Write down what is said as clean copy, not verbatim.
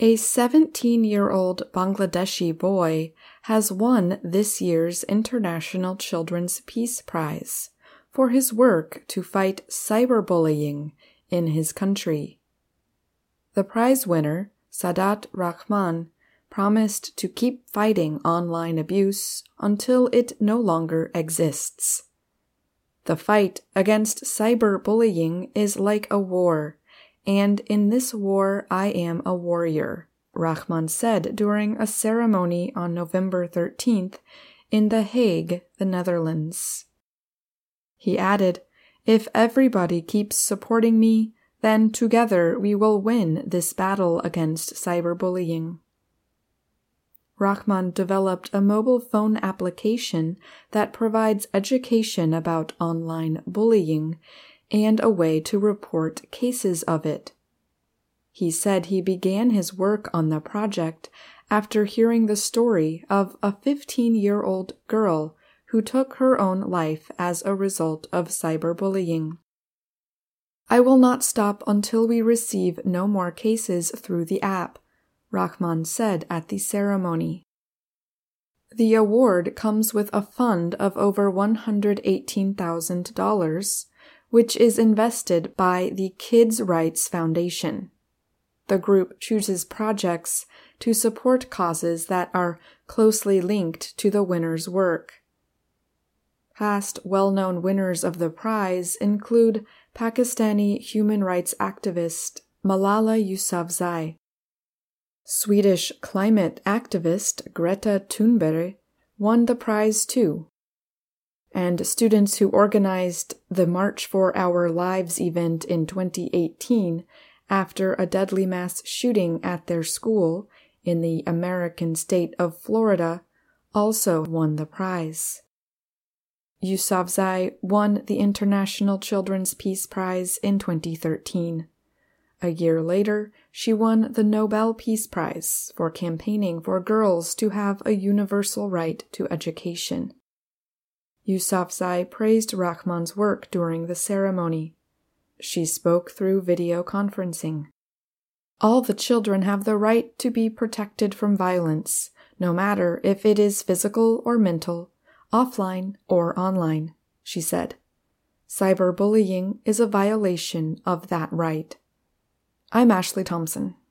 A 17-year-old Bangladeshi boy has won this year's International Children's Peace Prize for his work to fight cyberbullying in his country. The prize winner, Sadat Rahman, promised to keep fighting online abuse until it no longer exists. The fight against cyberbullying is like a war, and in this war I am a warrior, Rahman said during a ceremony on November 13th in The Hague, the Netherlands. He added, "If everybody keeps supporting me, then together we will win this battle against cyberbullying." Rahman developed a mobile phone application that provides education about online bullying and a way to report cases of it. He said he began his work on the project after hearing the story of a 15-year-old girl who took her own life as a result of cyberbullying. "I will not stop until we receive no more cases through the app," Rahman said at the ceremony. The award comes with a fund of over $118,000, which is invested by the Kids' Rights Foundation. The group chooses projects to support causes that are closely linked to the winner's work. Past well-known winners of the prize include Pakistani human rights activist Malala Yousafzai. Swedish climate activist Greta Thunberg won the prize too. And students who organized the March for Our Lives event in 2018 after a deadly mass shooting at their school in the American state of Florida also won the prize. Yousafzai won the International Children's Peace Prize in 2013. A year later, she won the Nobel Peace Prize for campaigning for girls to have a universal right to education. Yousafzai praised Rahman's work during the ceremony. She spoke through video conferencing. "All the children have the right to be protected from violence, no matter if it is physical or mental, offline or online," she said. "Cyberbullying is a violation of that right." I'm Ashley Thompson.